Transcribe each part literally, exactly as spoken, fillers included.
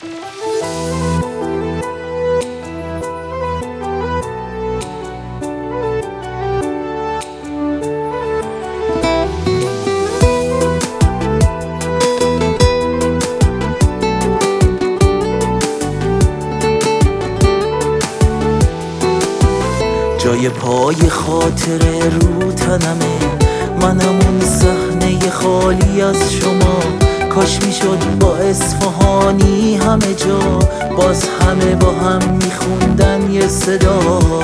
جای پای خاطره رو تنمه، منم اون صحنه خالی از شما. کاش میشد با اصفهانی همه جا باز همه با هم میخوندن یه صدا.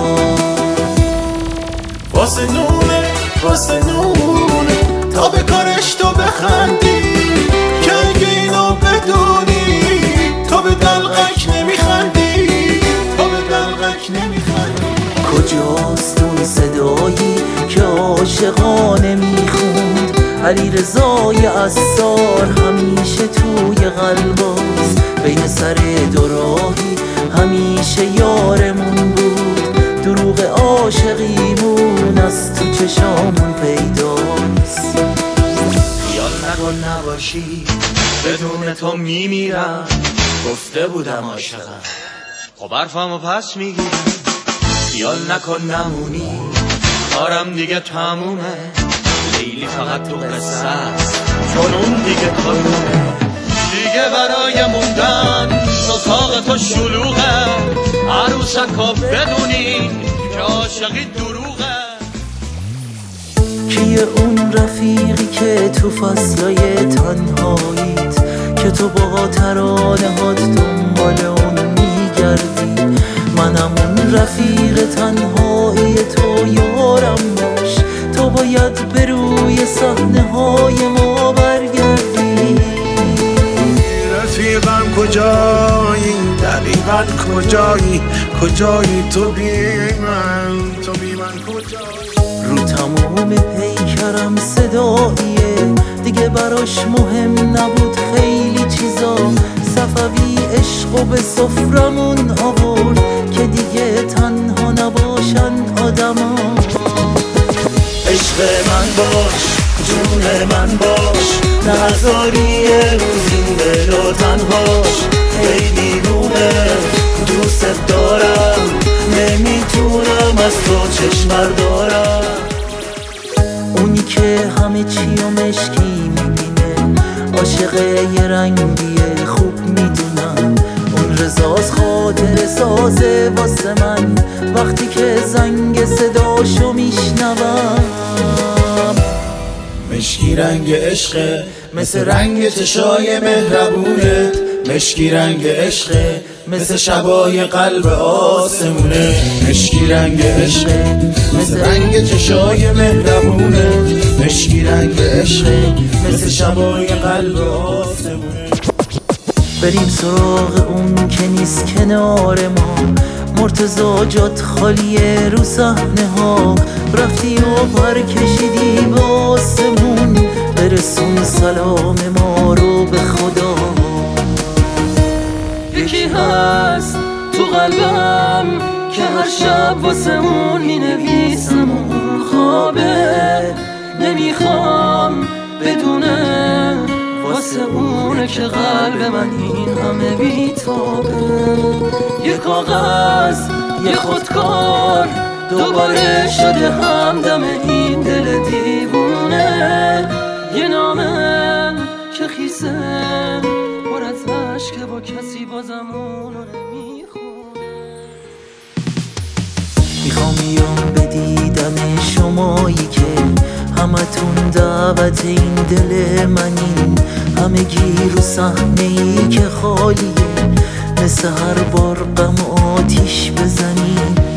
واسه نونه واسه نونه تا به کارش تو بخندی، که اگه اینو بدونی تو به دلقک نمیخندی، تو به دلقک نمیخندی. کجاست اون صدایی که عاشقانه میخوند؟ علی رضای عصار همیشه توی قلباست، بین سر دو راهی همیشه یارمون بود. دروغ عاشقیمون از تو چشامون پیداست. خیال نکن نباشی بدون تو میمیرم، گفته بودم عاشقم خب حرفمو پس میگیرم. خیال نکن نمونی کارم دیگه تمومه، لیلی فقط تو قصه است جنون دیگه کارونه. دیگه برای موندن اتاق تو شلوغه، عروسکا بدونی که عاشقی دروغه. کیه اون رفیقی که تو فصلای تنهاییت، که تو با ترانه هات دنبال اون میگردی؟ منم اون رفیق تنهایی تو، یارم باش، تو باید به روی صحنه های ما برگردی. رفیقم کجایی؟ دقیقاً کجایی؟ کجایی تو بی من؟ تو بی من کجایی؟ رو تمام پیکرم صداییه، دیگه براش مهم نبود خیلی چیزا. صفوی عشقو به سفرمون آورد که دیگه تنها نباشن آدما. عشق من باش، جون من باش، نذاری روز این دل و تنهاش. ای دیوونه دوست دارم، نمیتونم از تو چشم بردارم. اونی که همه چی و مشکی میبینه، عاشق یه رنگیه خوب میدونم. اون رضاست خاطر سازه واسه من، وقتی که زنگ صداشو میشنوم. مشکی رنگ عشقه مثل رنگ چشای مهربونه، مشکی رنگ عشقه مثل شبای قلب آسمونه. مشکی رنگ عشقه مثل رنگ چشای مهربونه، مشکی رنگ عشقه مثل شبای قلب آسمونه. بریم سراغ اون که نیست کنار ما، مرتضی جات خالیه رو صحنه ها. رفتی و پر کشیدی به آسمون، برسون سلام ما رو به خدا. یکی هست تو قلبم که هر شب واسه اون می نویسم، اون خوابه نمیخوام بدونه، واسه اونه که قلب من این همه بیتابه. یه کاغذ یه خودکار دوباره شده همدم این دل دیوونه. یه نامه که خیسه پر از عشق با کسی بازم اونو نمیخونه. میخوام بیام به دیدن شمایی که همتون دعوت این دل منین، همه گیر و صحنه ای که خالیه، مثل هر بار غم آتیش بزنین.